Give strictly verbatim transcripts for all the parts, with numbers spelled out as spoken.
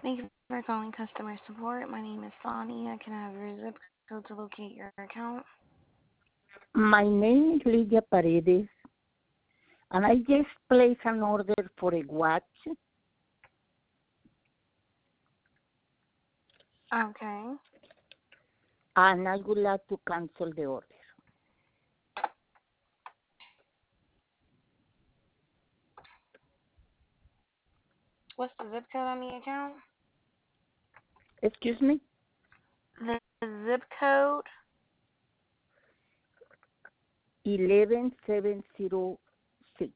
Thank you for calling customer support. My name is Sonia. Can I have your zip code to locate your account? My name is Lydia Paredes, and I just placed an order for a watch, Okay. and I would like to cancel the order. What's the zip code on the account? Excuse me? The zip code. eleven seven zero six.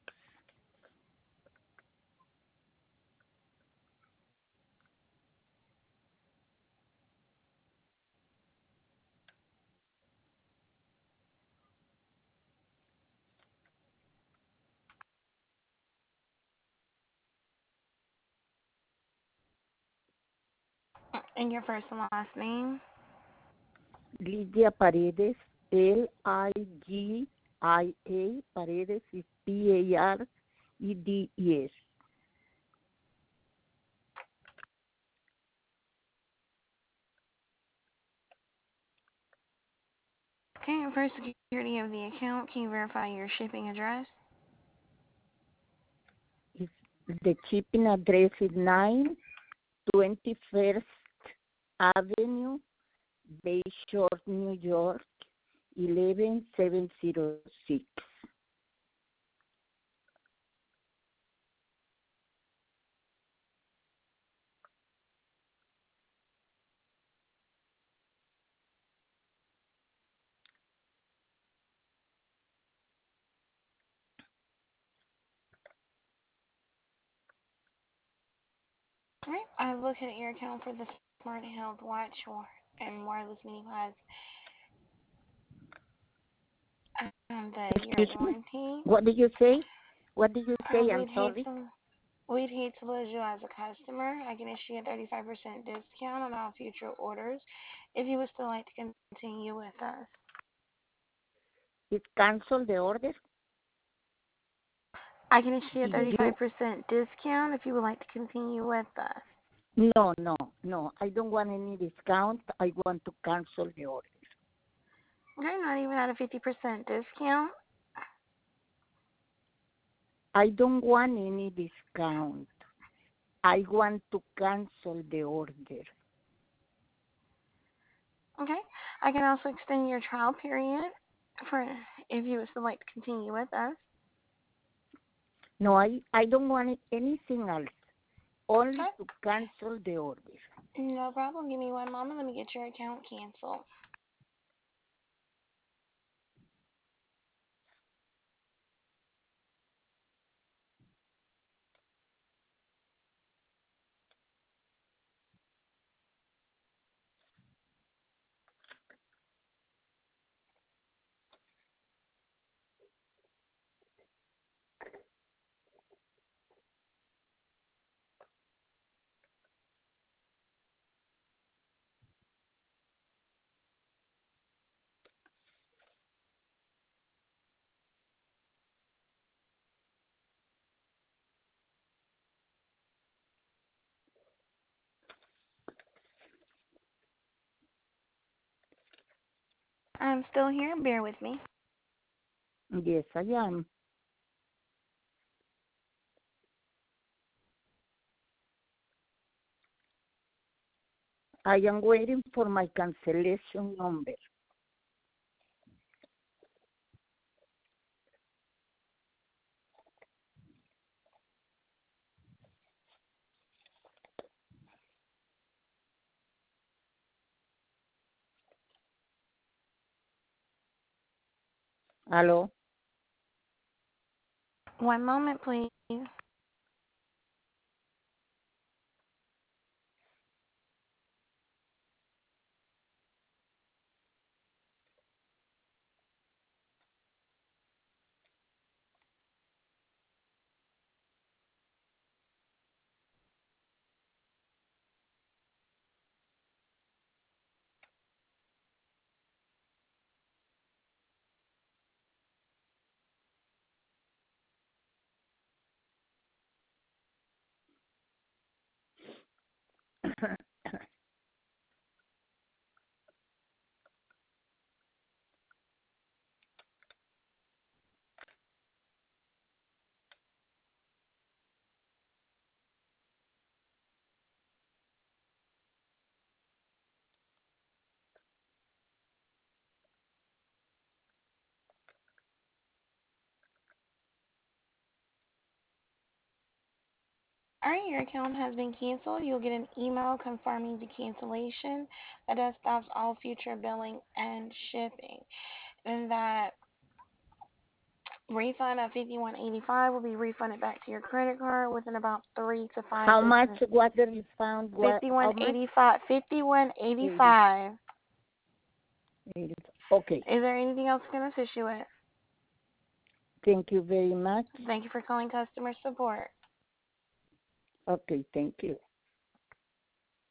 And your first and last name. Lydia Paredes, L I G I A, Paredes is P A R E D E S. Okay, and for security of the account, can you verify your shipping address? It's, the shipping address is nine twenty-first Avenue, Bayshore, New York, eleven seven zero six. All right, I've located your account for the Smart Health Watch and wireless mini pods and the year Excuse me? warranty. What did you say? What did you Uh, say? I'm we'd hate sorry. to we'd hate to lose you as a customer. I can issue you a thirty-five percent discount on all future orders if you would still like to continue with us. It cancel the order. I can issue you a Did you? thirty-five percent discount if you would like to continue with us. No, no, no. I don't want any discount. I want to cancel the order. Okay, not even at a fifty percent discount. I don't want any discount. I want to cancel the order. Okay, I can also extend your trial period for if you would still like to continue with us. No, I, I don't want anything else. Only Okay, to cancel the order. no problem. Give me one moment. Let me get your account canceled. I'm still here. Bear with me. Yes, I am. I am waiting for my cancellation number. Hello? One moment, please. Alright, your account has been canceled. You'll get an email confirming the cancellation. That does stops all future billing and shipping. And that refund of fifty-one eighty-five will be refunded back to your credit card within about three to five How much business. was the refund? What, Fifty-one how much? eighty-five. Fifty-one eighty, eighty-five. eighty. Okay. Is there anything else I can assist you with? Thank you very much. Thank you for calling customer support. Okay, thank you.